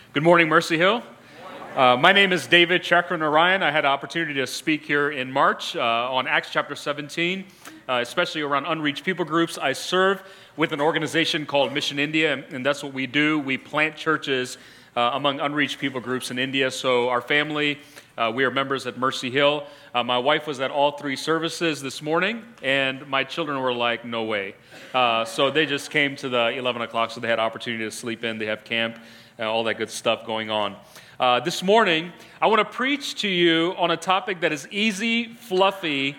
Good morning, Mercy Hill. My name is David Chakranarayan. I had an opportunity to speak here in March on Acts chapter 17, especially around unreached people groups. I serve with an organization called Mission India, and that's what we do. We plant churches among unreached people groups in India. So our family, we are members at Mercy Hill. My wife was at all three services this morning, and my children were like, no way. So they just came to the 11 o'clock, so they had opportunity to sleep in. They have camp, all that good stuff going on. This morning, I want to preach to you on a topic that is easy, fluffy,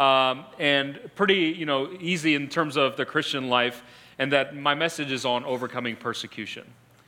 and pretty, easy in terms of the Christian life, and that my message is on overcoming persecution.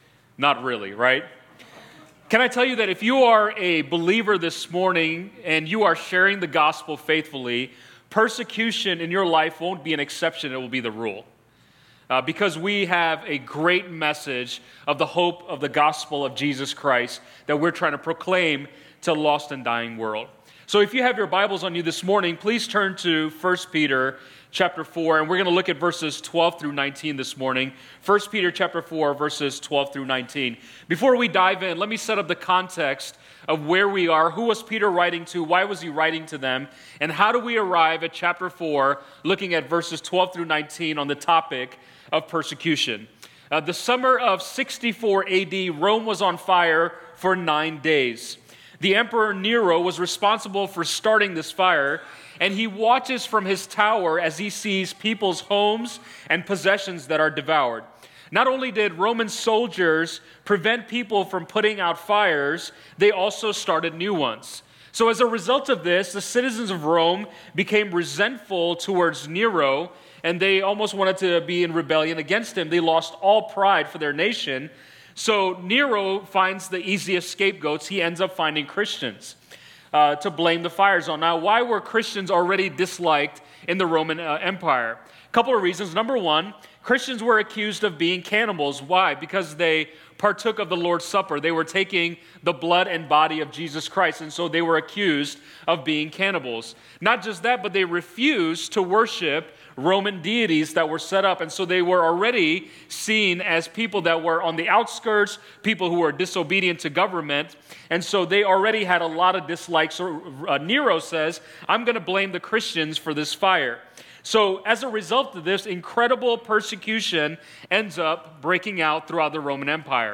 Not really, right? Can I tell you that if you are a believer this morning and you are sharing the gospel faithfully, persecution in your life won't be an exception, it will be the rule. Because we have a great message of the hope of the gospel of Jesus Christ that we're trying to proclaim to a lost and dying world. So if you have your Bibles on you this morning, please turn to 1 Peter chapter 4, and we're going to look at verses 12 through 19 this morning. 1 Peter chapter 4, verses 12 through 19. Before we dive in, let me set up the context of where we are. Who was Peter writing to? Why was he writing to them? And how do we arrive at chapter 4, looking at verses 12 through 19 on the topic of persecution? The summer of 64 AD, Rome was on fire for 9 days. The Emperor Nero was responsible for starting this fire, and he watches from his tower as he sees people's homes and possessions that are devoured. Not only did Roman soldiers prevent people from putting out fires, they also started new ones. So as a result of this, the citizens of Rome became resentful towards Nero, and they almost wanted to be in rebellion against him. They lost all pride for their nation. So Nero finds the easiest scapegoats. He ends up finding Christians to blame the fires on. Now, why were Christians already disliked in the Roman Empire? A couple of reasons. Number one, Christians were accused of being cannibals. Why? Because they partook of the Lord's Supper. They were taking the blood and body of Jesus Christ, and so they were accused of being cannibals. Not just that, but they refused to worship Roman deities that were set up, and so they were already seen as people that were on the outskirts, people who were disobedient to government, and so they already had a lot of dislikes. So Nero says, I'm going to blame the Christians for this fire. So as a result of this, incredible persecution ends up breaking out throughout the Roman Empire.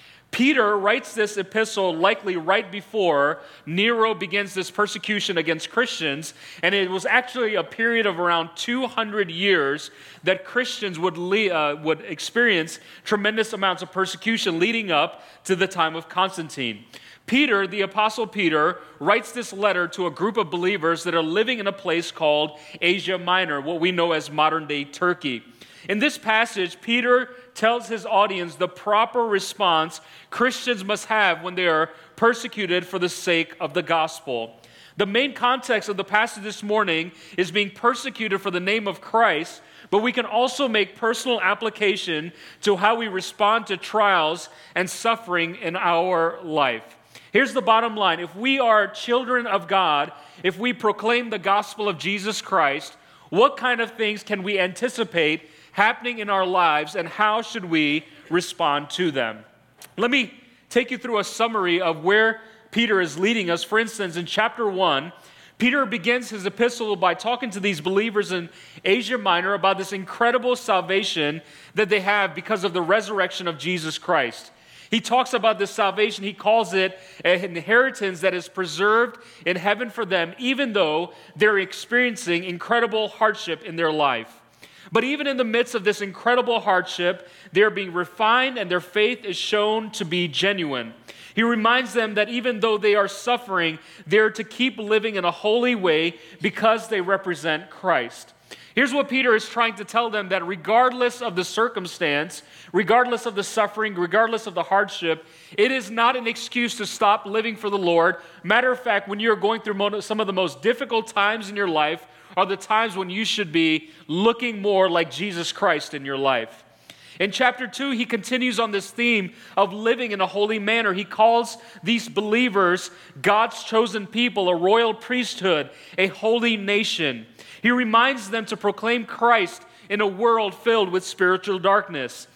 Peter writes this epistle likely right before Nero begins this persecution against Christians, and it was actually a period of around 200 years that Christians would experience tremendous amounts of persecution leading up to the time of Constantine. Peter, the Apostle Peter, writes this letter to a group of believers that are living in a place called Asia Minor, what we know as modern-day Turkey. In this passage, Peter tells his audience the proper response Christians must have when they are persecuted for the sake of the gospel. The main context of the passage this morning is being persecuted for the name of Christ, but we can also make personal application to how we respond to trials and suffering in our life. Here's the bottom line. If we are children of God, if we proclaim the gospel of Jesus Christ, what kind of things can we anticipate happening in our lives, and how should we respond to them? Let me take you through a summary of where Peter is leading us. For instance, in chapter 1, Peter begins his epistle by talking to these believers in Asia Minor about this incredible salvation that they have because of the resurrection of Jesus Christ. He talks about this salvation. He calls it an inheritance that is preserved in heaven for them, even though they're experiencing incredible hardship in their life. But even in the midst of this incredible hardship, they're being refined and their faith is shown to be genuine. He reminds them that even though they are suffering, they're to keep living in a holy way because they represent Christ. Here's what Peter is trying to tell them, that regardless of the circumstance, regardless of the suffering, regardless of the hardship, it is not an excuse to stop living for the Lord. Matter of fact, when you're going through some of the most difficult times in your life, are the times when you should be looking more like Jesus Christ in your life. In chapter 2, he continues on this theme of living in a holy manner. He calls these believers God's chosen people, a royal priesthood, a holy nation. He reminds them to proclaim Christ in a world filled with spiritual darkness.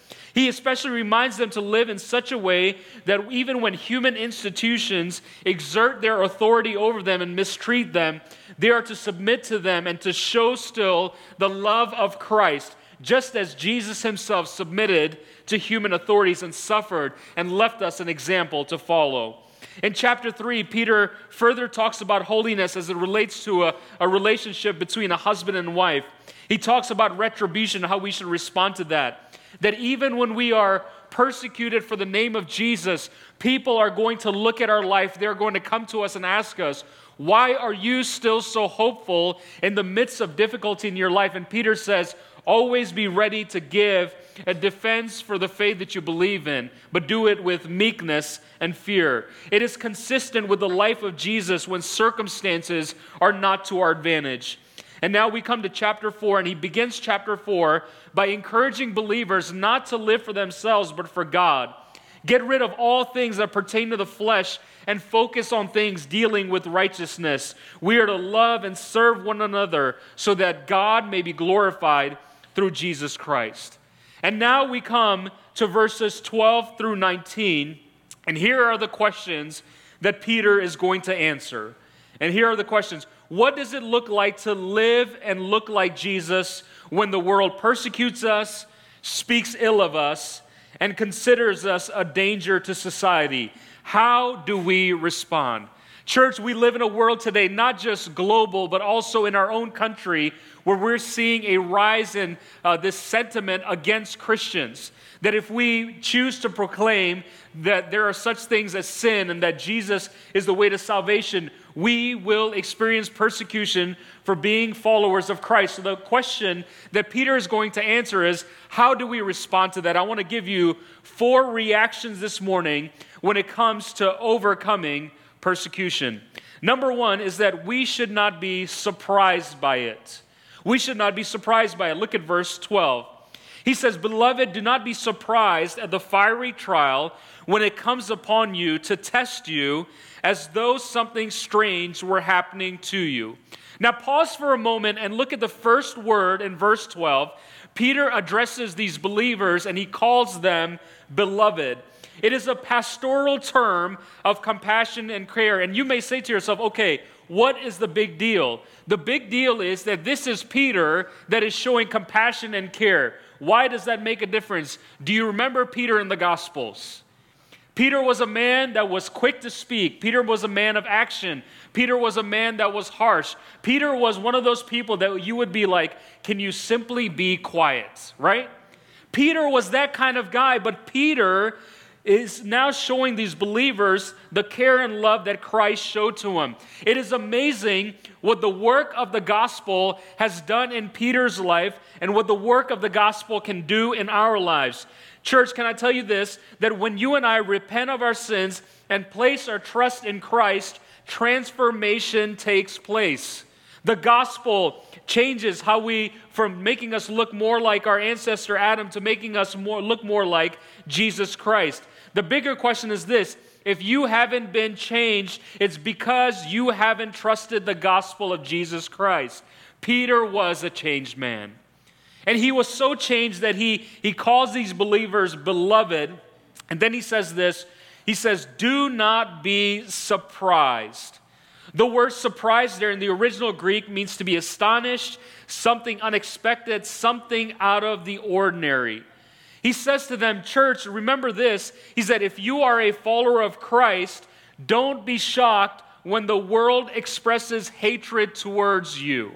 He especially reminds them to live in such a way that even when human institutions exert their authority over them and mistreat them, they are to submit to them and to show still the love of Christ, just as Jesus himself submitted to human authorities and suffered and left us an example to follow. In chapter 3, Peter further talks about holiness as it relates to a relationship between a husband and wife. He talks about retribution, how we should respond to that. That even when we are persecuted for the name of Jesus, people are going to look at our life. They're going to come to us and ask us, why are you still so hopeful in the midst of difficulty in your life? And Peter says, always be ready to give a defense for the faith that you believe in, but do it with meekness and fear. It is consistent with the life of Jesus when circumstances are not to our advantage. And now we come to chapter 4, and he begins chapter 4 by encouraging believers not to live for themselves, but for God. Get rid of all things that pertain to the flesh and focus on things dealing with righteousness. We are to love and serve one another so that God may be glorified through Jesus Christ. And now we come to verses 12 through 19, and here are the questions that Peter is going to answer. And here are the questions. What does it look like to live and look like Jesus when the world persecutes us, speaks ill of us, and considers us a danger to society? How do we respond? Church, we live in a world today, not just global, but also in our own country, where we're seeing a rise in this sentiment against Christians. That if we choose to proclaim that there are such things as sin and that Jesus is the way to salvation, we will experience persecution for being followers of Christ. So the question that Peter is going to answer is, how do we respond to that? I want to give you 4 reactions this morning when it comes to overcoming persecution. Number 1 is that we should not be surprised by it. We should not be surprised by it. Look at verse 12. He says, "Beloved, do not be surprised at the fiery trial when it comes upon you to test you as though something strange were happening to you." Now pause for a moment and look at the first word in verse 12. Peter addresses these believers and he calls them beloved. It is a pastoral term of compassion and care. And you may say to yourself, okay, what is the big deal? The big deal is that this is Peter that is showing compassion and care. Why does that make a difference? Do you remember Peter in the Gospels? Peter was a man that was quick to speak. Peter was a man of action. Peter was a man that was harsh. Peter was one of those people that you would be like, can you simply be quiet, right? Peter was that kind of guy, but Peter is now showing these believers the care and love that Christ showed to him. It is amazing what the work of the gospel has done in Peter's life and what the work of the gospel can do in our lives. Church, can I tell you this, that when you and I repent of our sins and place our trust in Christ, transformation takes place. The gospel changes how from making us look more like our ancestor Adam to making us look more like Jesus Christ. The bigger question is this: if you haven't been changed, it's because you haven't trusted the gospel of Jesus Christ. Peter was a changed man. And he was so changed that he calls these believers beloved. And then he says this, he says, do not be surprised. The word surprised there in the original Greek means to be astonished, something unexpected, something out of the ordinary. He says to them, church, remember this. He said, if you are a follower of Christ, don't be shocked when the world expresses hatred towards you.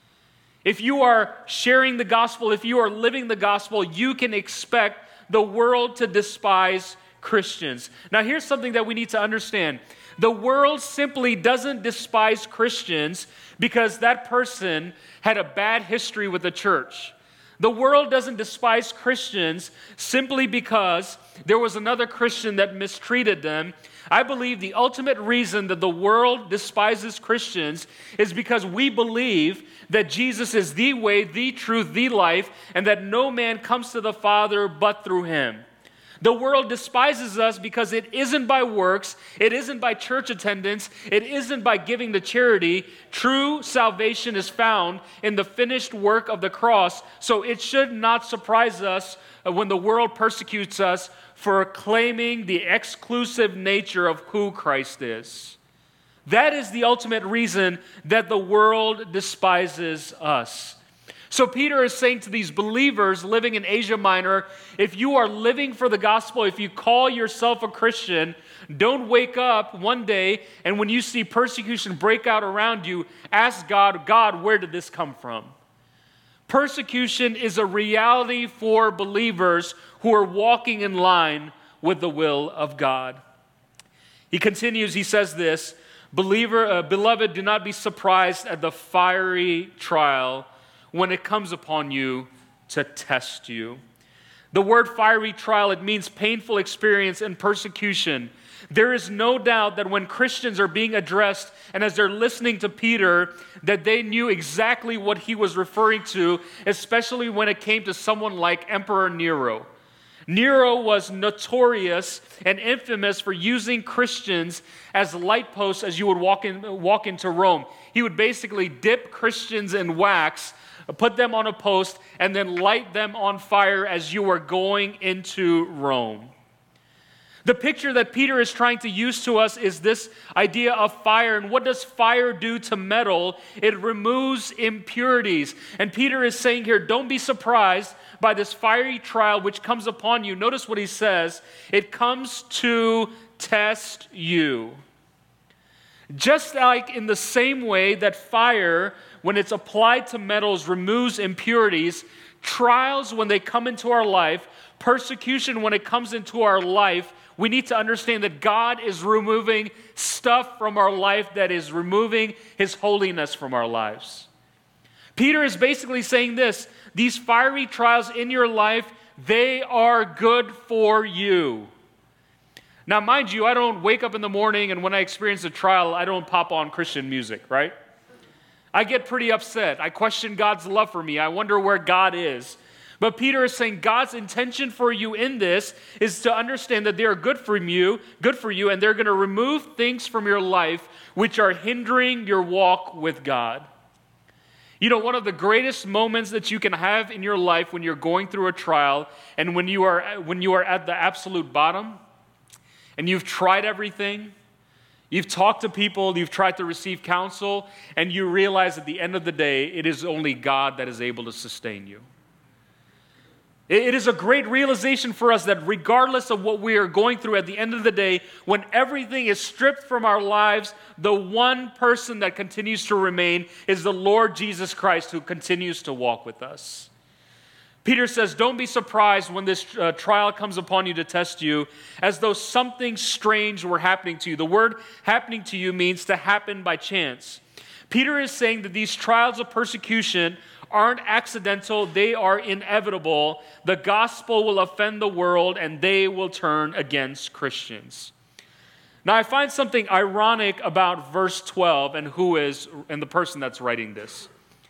If you are sharing the gospel, if you are living the gospel, you can expect the world to despise Christians. Now, here's something that we need to understand. The world simply doesn't despise Christians because that person had a bad history with the church. The world doesn't despise Christians simply because there was another Christian that mistreated them. I believe the ultimate reason that the world despises Christians is because we believe that Jesus is the way, the truth, the life, and that no man comes to the Father but through him. The world despises us because it isn't by works, it isn't by church attendance, it isn't by giving to charity. True salvation is found in the finished work of the cross, so it should not surprise us when the world persecutes us for claiming the exclusive nature of who Christ is. That is the ultimate reason that the world despises us. So Peter is saying to these believers living in Asia Minor, if you are living for the gospel, if you call yourself a Christian, don't wake up one day and when you see persecution break out around you, ask God, God, where did this come from? Persecution is a reality for believers who are walking in line with the will of God. He continues, he says this, Beloved, do not be surprised at the fiery trial when it comes upon you to test you. The word fiery trial, it means painful experience and persecution. There is no doubt that when Christians are being addressed and as they're listening to Peter, that they knew exactly what he was referring to, especially when it came to someone like Emperor Nero. Nero was notorious and infamous for using Christians as light posts as you would walk into Rome. He would basically dip Christians in wax, put them on a post, and then light them on fire as you were going into Rome. The picture that Peter is trying to use to us is this idea of fire. And what does fire do to metal? It removes impurities. And Peter is saying here, don't be surprised by this fiery trial which comes upon you. Notice what he says. It comes to test you. Just like in the same way that fire, when it's applied to metals, removes impurities, trials, when they come into our life, persecution, when it comes into our life, we need to understand that God is removing stuff from our life that is removing His holiness from our lives. Peter is basically saying this, these fiery trials in your life, they are good for you. Now, mind you, I don't wake up in the morning and when I experience a trial, I don't pop on Christian music, right? I get pretty upset. I question God's love for me. I wonder where God is. But Peter is saying God's intention for you in this is to understand that they are good for you, and they're going to remove things from your life which are hindering your walk with God. You know, one of the greatest moments that you can have in your life when you're going through a trial and when you are at the absolute bottom and you've tried everything, you've talked to people, you've tried to receive counsel, and you realize at the end of the day, it is only God that is able to sustain you. It is a great realization for us that regardless of what we are going through at the end of the day, when everything is stripped from our lives, the one person that continues to remain is the Lord Jesus Christ who continues to walk with us. Peter says, don't be surprised when this trial comes upon you to test you, as though something strange were happening to you. The word happening to you means to happen by chance. Peter is saying that these trials of persecution aren't accidental, they are inevitable. The gospel will offend the world and they will turn against Christians. Now I find something ironic about verse 12 and the person that's writing this.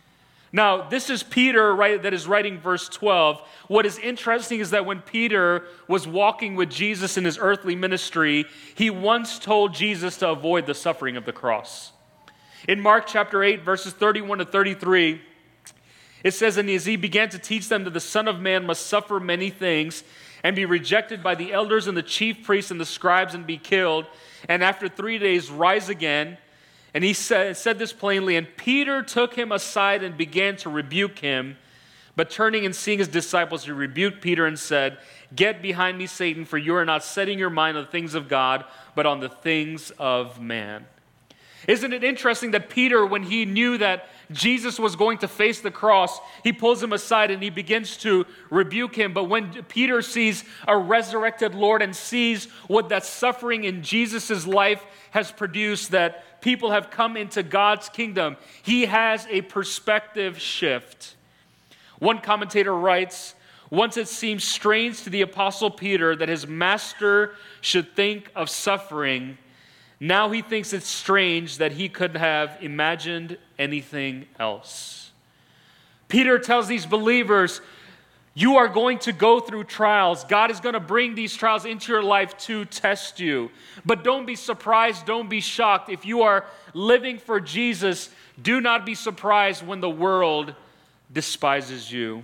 Now this is Peter, right, that is writing verse 12. What is interesting is that when Peter was walking with Jesus in his earthly ministry, he once told Jesus to avoid the suffering of the cross. In Mark chapter 8, verses 31 to 33, it says, and as he began to teach them that the Son of Man must suffer many things and be rejected by the elders and the chief priests and the scribes and be killed, and after 3 days rise again. And he said this plainly, and Peter took him aside and began to rebuke him. But turning and seeing his disciples, he rebuked Peter and said, get behind me, Satan, for you are not setting your mind on the things of God, but on the things of man. Isn't it interesting that Peter, when he knew that Jesus was going to face the cross, he pulls him aside and he begins to rebuke him. But when Peter sees a resurrected Lord and sees what that suffering in Jesus' life has produced, that people have come into God's kingdom, he has a perspective shift. One commentator writes, once it seemed strange to the Apostle Peter that his master should think of suffering, now he thinks it's strange that he could have imagined anything else. Peter tells these believers, You are going to go through trials. God is going to bring these trials into your life to test you. But don't be surprised, don't be shocked. If you are living for Jesus, do not be surprised when the world despises you.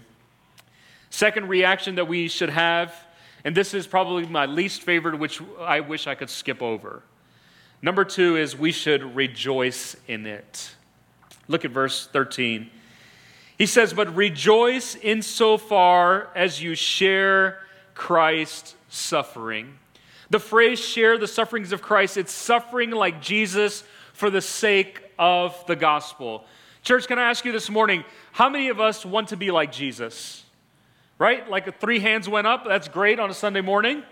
Second reaction that we should have, and this is probably my least favorite, which I wish I could skip over. Number 2 is we should rejoice in it. Look at verse 13. He says, but rejoice insofar as you share Christ's suffering. The phrase share the sufferings of Christ, it's suffering like Jesus for the sake of the gospel. Church, can I ask you this morning, how many of us want to be like Jesus? Right? Like 3 hands went up. That's great on a Sunday morning.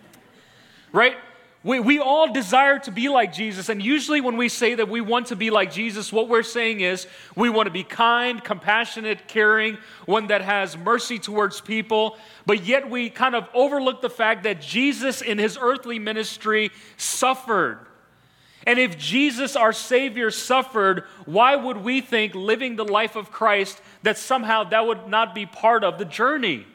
Right? We all desire to be like Jesus, and usually when we say that we want to be like Jesus, what we're saying is we want to be kind, compassionate, caring, one that has mercy towards people, but yet we kind of overlook the fact that Jesus in his earthly ministry suffered. And if Jesus, our Savior, suffered, why would we think living the life of Christ that somehow that would not be part of the journey?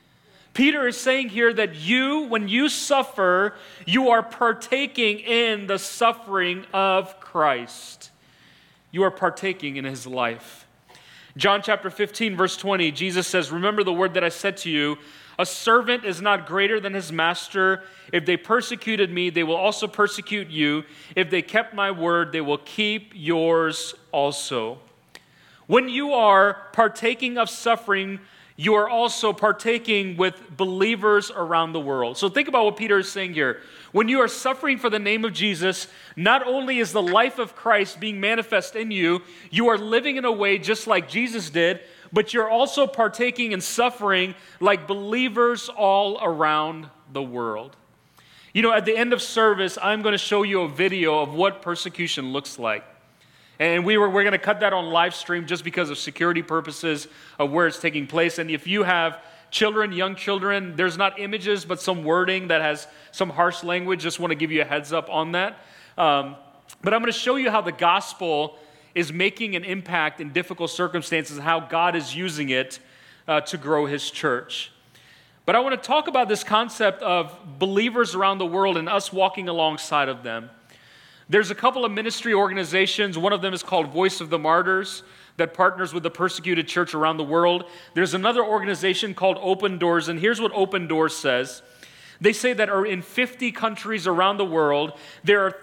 Peter is saying here that when you suffer, you are partaking in the suffering of Christ. You are partaking in his life. John chapter 15, verse 20, Jesus says, remember the word that I said to you, a servant is not greater than his master. If they persecuted me, they will also persecute you. If they kept my word, they will keep yours also. When you are partaking of suffering, you are also partaking with believers around the world. So think about what Peter is saying here. When you are suffering for the name of Jesus, not only is the life of Christ being manifest in you, you are living in a way just like Jesus did, but you're also partaking in suffering like believers all around the world. You know, at the end of service, I'm going to show you a video of what persecution looks like. And we're going to cut that on live stream just because of security purposes of where it's taking place. And if you have children, young children, there's not images, but some wording that has some harsh language. Just want to give you a heads up on that. But I'm going to show you how the gospel is making an impact in difficult circumstances, how God is using it to grow his church. But I want to talk about this concept of believers around the world and us walking alongside of them. There's a couple of ministry organizations. One of them is called Voice of the Martyrs that partners with the persecuted church around the world. There's another organization called Open Doors, and here's what Open Doors says. They say that in 50 countries around the world, there are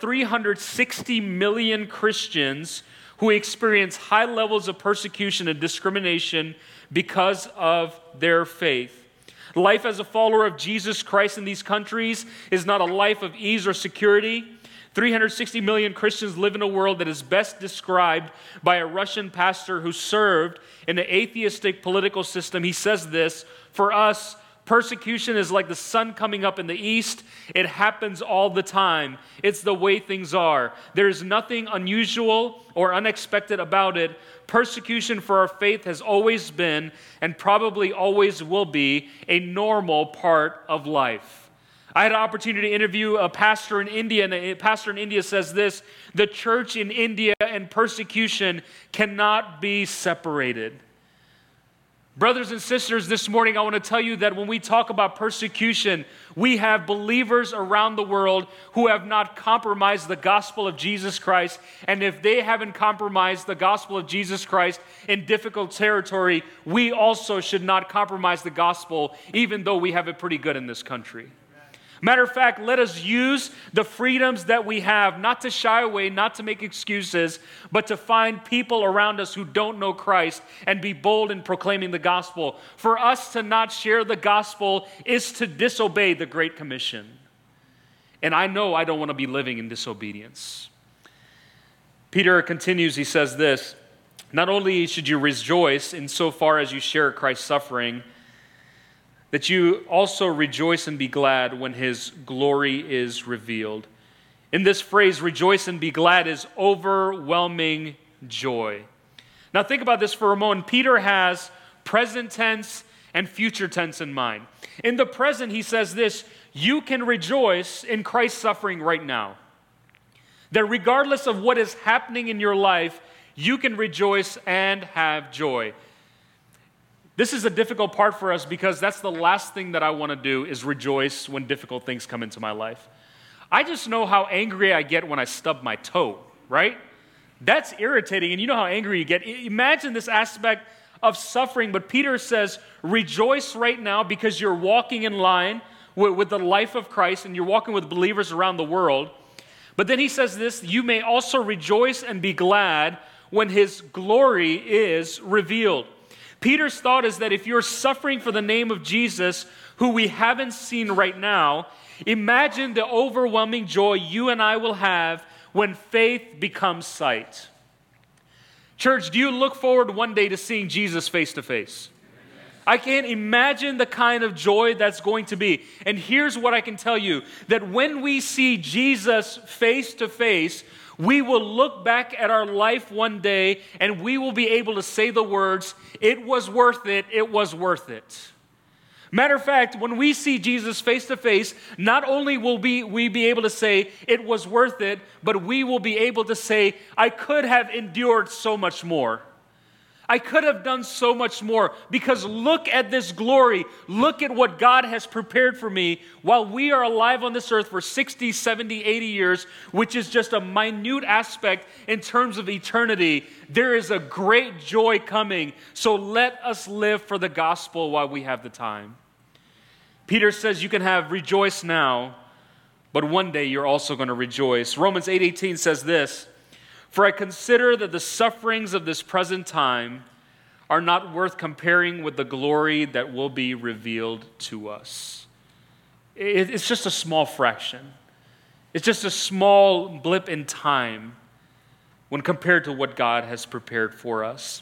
360 million Christians who experience high levels of persecution and discrimination because of their faith. Life as a follower of Jesus Christ in these countries is not a life of ease or security. 360 million Christians live in a world that is best described by a Russian pastor who served in an atheistic political system. He says this, for us, persecution is like the sun coming up in the east. It happens all the time. It's the way things are. There is nothing unusual or unexpected about it. Persecution for our faith has always been, and probably always will be, a normal part of life. I had an opportunity to interview a pastor in India, and a pastor in India says this, the church in India and persecution cannot be separated. Brothers and sisters, this morning I want to tell you that when we talk about persecution, we have believers around the world who have not compromised the gospel of Jesus Christ. And if they haven't compromised the gospel of Jesus Christ in difficult territory, we also should not compromise the gospel, even though we have it pretty good in this country. Matter of fact, let us use the freedoms that we have, not to shy away, not to make excuses, but to find people around us who don't know Christ and be bold in proclaiming the gospel. For us to not share the gospel is to disobey the Great Commission. And I know I don't want to be living in disobedience. Peter continues, he says this, not only should you rejoice insofar as you share Christ's suffering, that you also rejoice and be glad when his glory is revealed. In this phrase, rejoice and be glad, is overwhelming joy. Now think about this for a moment. Peter has present tense and future tense in mind. In the present, he says this, you can rejoice in Christ's suffering right now. That regardless of what is happening in your life, you can rejoice and have joy. This is a difficult part for us because that's the last thing that I want to do is rejoice when difficult things come into my life. I just know how angry I get when I stub my toe, right? That's irritating, and you know how angry you get. Imagine this aspect of suffering, but Peter says, rejoice right now because you're walking in line with the life of Christ and you're walking with believers around the world. But then he says this, you may also rejoice and be glad when his glory is revealed. Peter's thought is that if you're suffering for the name of Jesus, who we haven't seen right now, imagine the overwhelming joy you and I will have when faith becomes sight. Church, do you look forward one day to seeing Jesus face to face? I can't imagine the kind of joy that's going to be. And here's what I can tell you, that when we see Jesus face to face, we will look back at our life one day and we will be able to say the words, it was worth it, it was worth it. Matter of fact, when we see Jesus face to face, not only will we be able to say it was worth it, but we will be able to say, I could have endured so much more. I could have done so much more because look at this glory. Look at what God has prepared for me while we are alive on this earth for 60, 70, 80 years, which is just a minute aspect in terms of eternity. There is a great joy coming. So let us live for the gospel while we have the time. Peter says you can have rejoice now, but one day you're also going to rejoice. Romans 8:18 says this, for I consider that the sufferings of this present time are not worth comparing with the glory that will be revealed to us. It's just a small fraction. It's just a small blip in time when compared to what God has prepared for us.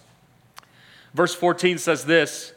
Verse 14 says this,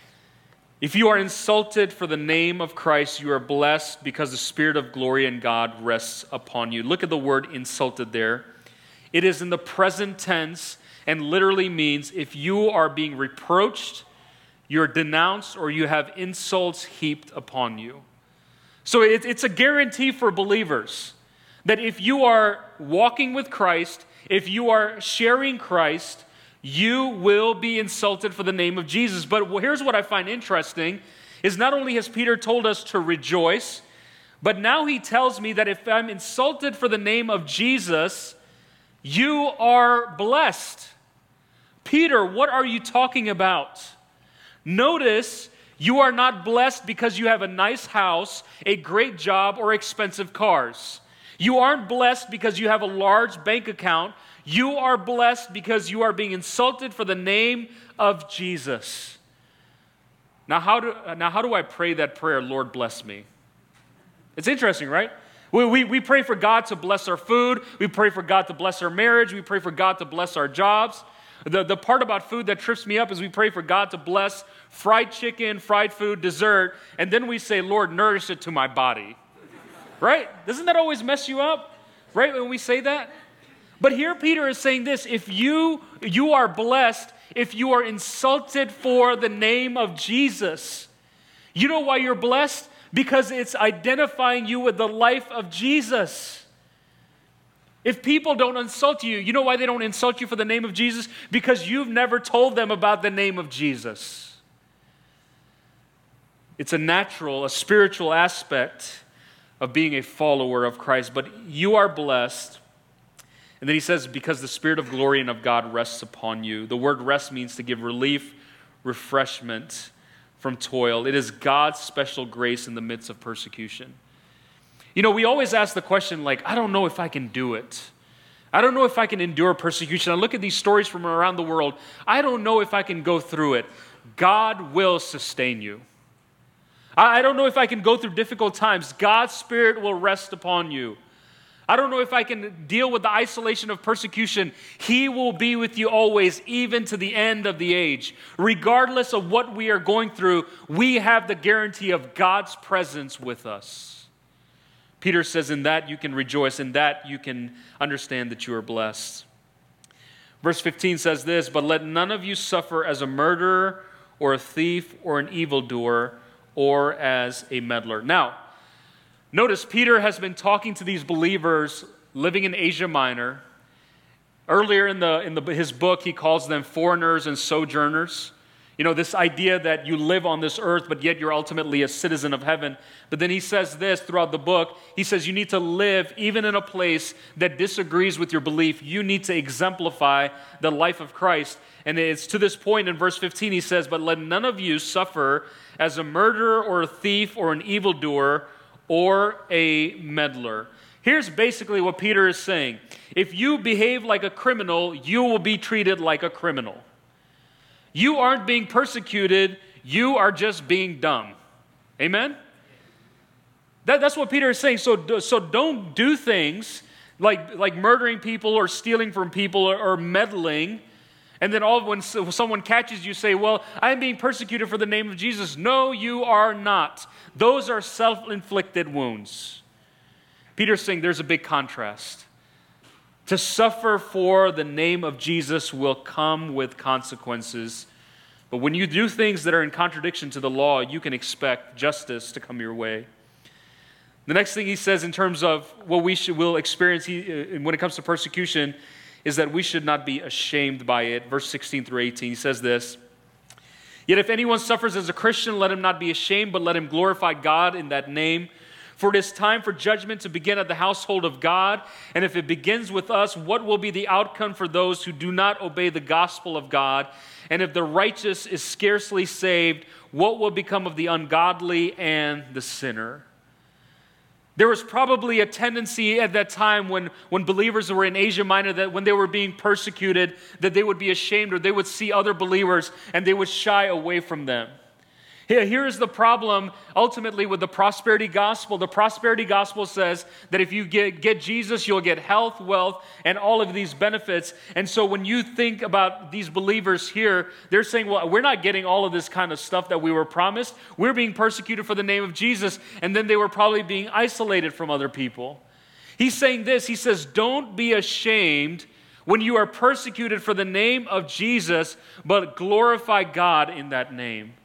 if you are insulted for the name of Christ, you are blessed because the Spirit of glory and God rests upon you. Look at the word insulted there. It is in the present tense and literally means if you are being reproached, you're denounced, or you have insults heaped upon you. So it's a guarantee for believers that if you are walking with Christ, if you are sharing Christ, you will be insulted for the name of Jesus. But here's what I find interesting, is not only has Peter told us to rejoice, but now he tells me that if I'm insulted for the name of Jesus, you are blessed. Peter, what are you talking about? Notice, you are not blessed because you have a nice house, a great job, or expensive cars. You aren't blessed because you have a large bank account. You are blessed because you are being insulted for the name of Jesus. Now how do I pray that prayer, Lord bless me? It's interesting, right? We pray for God to bless our food. We pray for God to bless our marriage. We pray for God to bless our jobs. The part about food that trips me up is we pray for God to bless fried chicken, fried food, dessert, and then we say, Lord, nourish it to my body. Right? Doesn't that always mess you up? Right, when we say that? But here Peter is saying this, if you are blessed, if you are insulted for the name of Jesus. You know why you're blessed? Because it's identifying you with the life of Jesus. If people don't insult you, you know why they don't insult you for the name of Jesus? Because you've never told them about the name of Jesus. It's a natural, a spiritual aspect of being a follower of Christ. But you are blessed. And then he says, because the Spirit of glory and of God rests upon you. The word rest means to give relief, refreshment from toil. It is God's special grace in the midst of persecution. You know, we always ask the question like, I don't know if I can do it. I don't know if I can endure persecution. I look at these stories from around the world. I don't know if I can go through it. God will sustain you. I don't know if I can go through difficult times. God's Spirit will rest upon you. I don't know if I can deal with the isolation of persecution. He will be with you always, even to the end of the age. Regardless of what we are going through, we have the guarantee of God's presence with us. Peter says, in that you can rejoice, in that you can understand that you are blessed. Verse 15 says this, but let none of you suffer as a murderer or a thief or an evildoer or as a meddler. Now, notice Peter has been talking to these believers living in Asia Minor. Earlier in his book, he calls them foreigners and sojourners. This idea that you live on this earth, but yet you're ultimately a citizen of heaven. But then he says this throughout the book. He says you need to live even in a place that disagrees with your belief. You need to exemplify the life of Christ. And it's to this point in verse 15 he says, but let none of you suffer as a murderer or a thief or an evildoer or a meddler. Here's basically what Peter is saying. If you behave like a criminal, you will be treated like a criminal. You aren't being persecuted, you are just being dumb. Amen? That's what Peter is saying. So don't do things like murdering people or stealing from people or meddling, and then when someone catches you, say, well, I'm being persecuted for the name of Jesus. No, you are not. Those are self-inflicted wounds. Peter's saying there's a big contrast. To suffer for the name of Jesus will come with consequences. But when you do things that are in contradiction to the law, you can expect justice to come your way. The next thing he says in terms of what will experience when it comes to persecution is that we should not be ashamed by it. Verse 16 through 18, he says this, yet if anyone suffers as a Christian, let him not be ashamed, but let him glorify God in that name. For it is time for judgment to begin at the household of God. And if it begins with us, what will be the outcome for those who do not obey the gospel of God? And if the righteous is scarcely saved, what will become of the ungodly and the sinner? There was probably a tendency at that time when believers were in Asia Minor that when they were being persecuted, that they would be ashamed or they would see other believers and they would shy away from them. Here is the problem ultimately with the prosperity gospel. The prosperity gospel says that if you get Jesus, you'll get health, wealth, and all of these benefits. And so when you think about these believers here, they're saying, well, we're not getting all of this kind of stuff that we were promised. We're being persecuted for the name of Jesus. And then they were probably being isolated from other people. He's saying this. He says, don't be ashamed when you are persecuted for the name of Jesus, but glorify God in that name.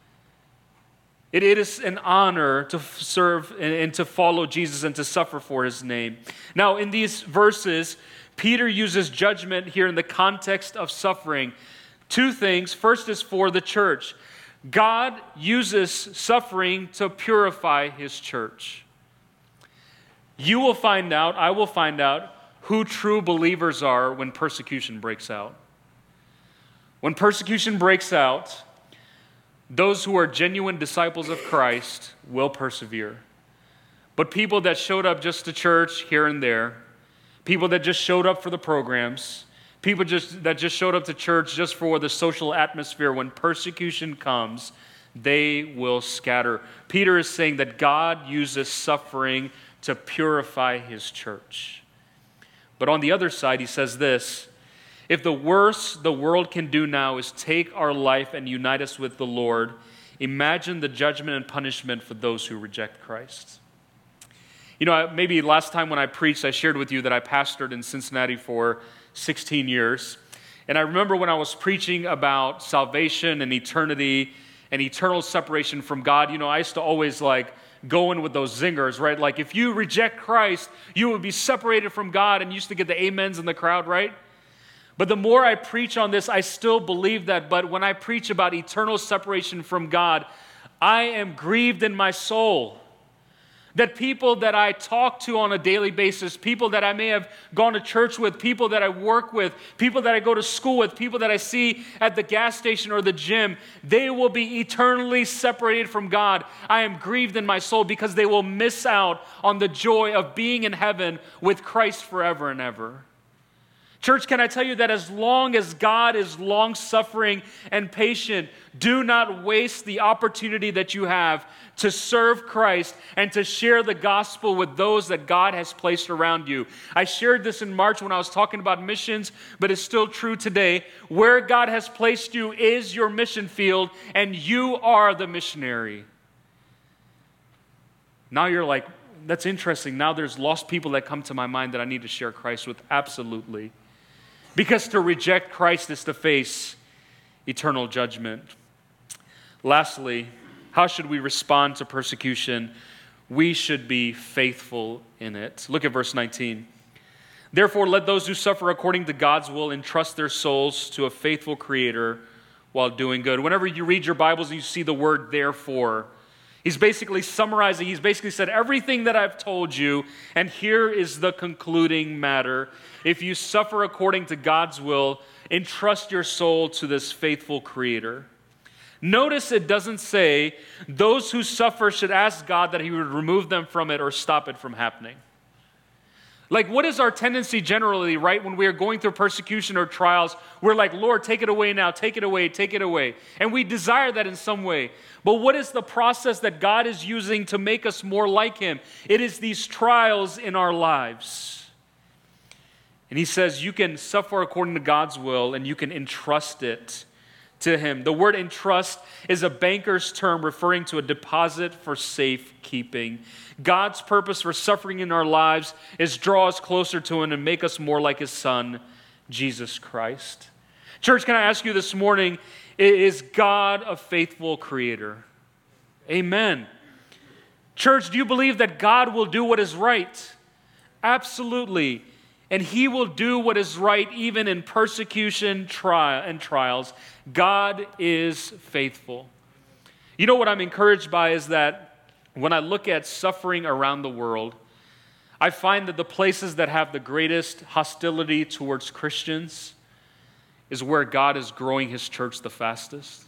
It is an honor to serve and to follow Jesus and to suffer for his name. Now, in these verses, Peter uses judgment here in the context of suffering. Two things. First is for the church. God uses suffering to purify his church. You will find out, I will find out, who true believers are when persecution breaks out. When persecution breaks out, those who are genuine disciples of Christ will persevere. But people that showed up just to church here and there, people that just showed up for the programs, people that just showed up to church just for the social atmosphere, when persecution comes, they will scatter. Peter is saying that God uses suffering to purify his church. But on the other side, he says this, if the worst the world can do now is take our life and unite us with the Lord, imagine the judgment and punishment for those who reject Christ. Maybe last time when I preached, I shared with you that I pastored in Cincinnati for 16 years. And I remember when I was preaching about salvation and eternity and eternal separation from God, I used to always go in with those zingers, right? Like if you reject Christ, you will be separated from God, and you used to get the amens in the crowd, right? But the more I preach on this, I still believe that. But when I preach about eternal separation from God, I am grieved in my soul that people that I talk to on a daily basis, people that I may have gone to church with, people that I work with, people that I go to school with, people that I see at the gas station or the gym, they will be eternally separated from God. I am grieved in my soul because they will miss out on the joy of being in heaven with Christ forever and ever. Church, can I tell you that as long as God is long-suffering and patient, do not waste the opportunity that you have to serve Christ and to share the gospel with those that God has placed around you. I shared this in March when I was talking about missions, but it's still true today. Where God has placed you is your mission field, and you are the missionary. Now you're like, that's interesting. Now there's lost people that come to my mind that I need to share Christ with. Absolutely. Because to reject Christ is to face eternal judgment. Lastly, how should we respond to persecution? We should be faithful in it. Look at verse 19. Therefore, let those who suffer according to God's will entrust their souls to a faithful Creator while doing good. Whenever you read your Bibles and you see the word therefore, he's basically summarizing, he's basically said everything that I've told you, and here is the concluding matter. If you suffer according to God's will, entrust your soul to this faithful Creator. Notice it doesn't say those who suffer should ask God that he would remove them from it or stop it from happening. Like, what is our tendency generally, right, when we are going through persecution or trials? We're like, Lord, take it away now, take it away, take it away. And we desire that in some way. But what is the process that God is using to make us more like him? It is these trials in our lives. And he says you can suffer according to God's will and you can entrust it to him. The word entrust is a banker's term referring to a deposit for safekeeping. God's purpose for suffering in our lives is draw us closer to him and make us more like his son, Jesus Christ. Church, can I ask you this morning, is God a faithful creator? Amen. Church, do you believe that God will do what is right? Absolutely. And he will do what is right even in persecution and trials. God is faithful. You know what I'm encouraged by is that when I look at suffering around the world, I find that the places that have the greatest hostility towards Christians is where God is growing his church the fastest.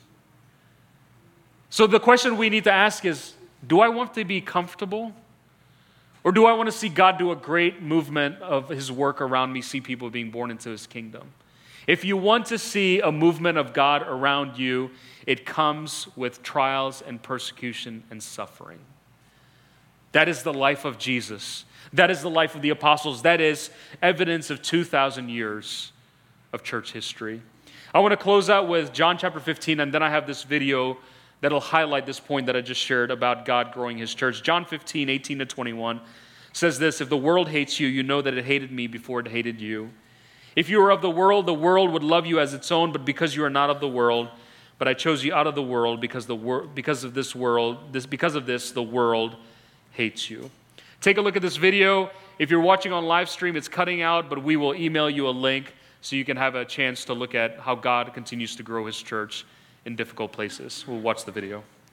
So the question we need to ask is, do I want to be comfortable? Or do I want to see God do a great movement of his work around me, see people being born into his kingdom? If you want to see a movement of God around you, it comes with trials and persecution and suffering. That is the life of Jesus. That is the life of the apostles. That is evidence of 2,000 years of church history. I want to close out with John chapter 15, and then I have this video that'll highlight this point that I just shared about God growing his church. John 15, 18 to 21 says this, if the world hates you, you know that it hated me before it hated you. If you were of the world would love you as its own, but because you are not of the world, but I chose you out of the world because of this, the world hates you. Take a look at this video. If you're watching on live stream, it's cutting out, but we will email you a link so you can have a chance to look at how God continues to grow his church in difficult places. We'll watch the video.